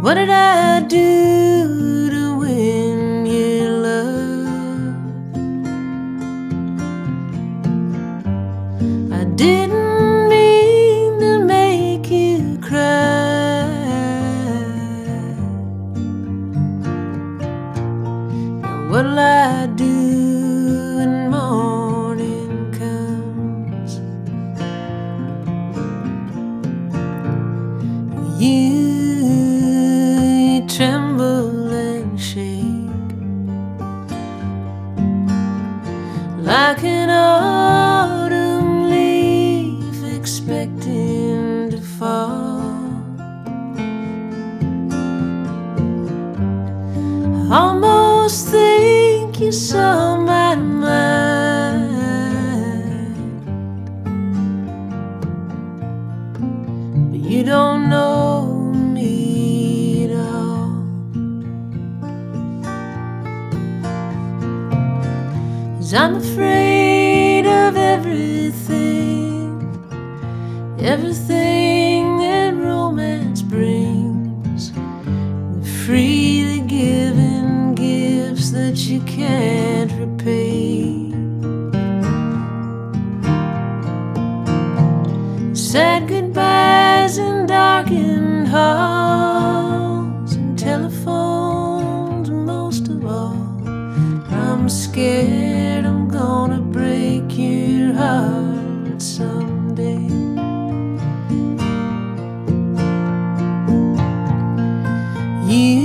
What did I do to win your love? I didn't mean to make you cry. Now what'll I do when morning comes? You tremble and shake like an autumn leaf expecting to fall. I almost think you saw my mind, but you don't know me at all. 'Cause I'm afraid of everything, everything that romance brings, the freely given gifts that you can't repay. Sad goodbyes in darkened halls and telephones, and most of all, I'm scared I'm gonna break your heart someday. You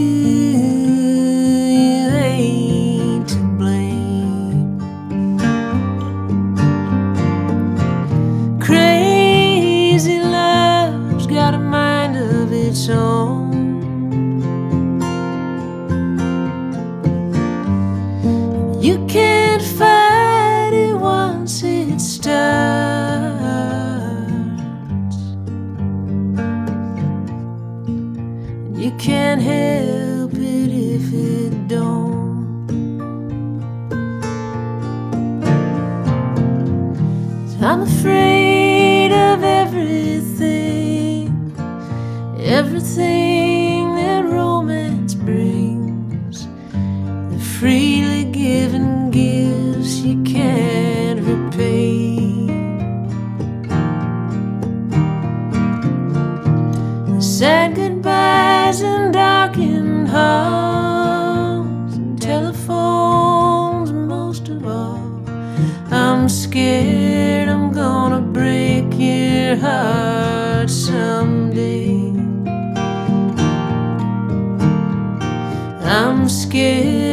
ain't to blame. Crazy love's got a mind of its own. You can't fight it once it starts. You can't help it if it don't. I'm afraid of everything, everything that romance brings, the freely given gifts you can't repay. The sad goodbyes and darkened halls and telephones, and most of all, I'm scared I'm gonna break your heart someday. I'm scared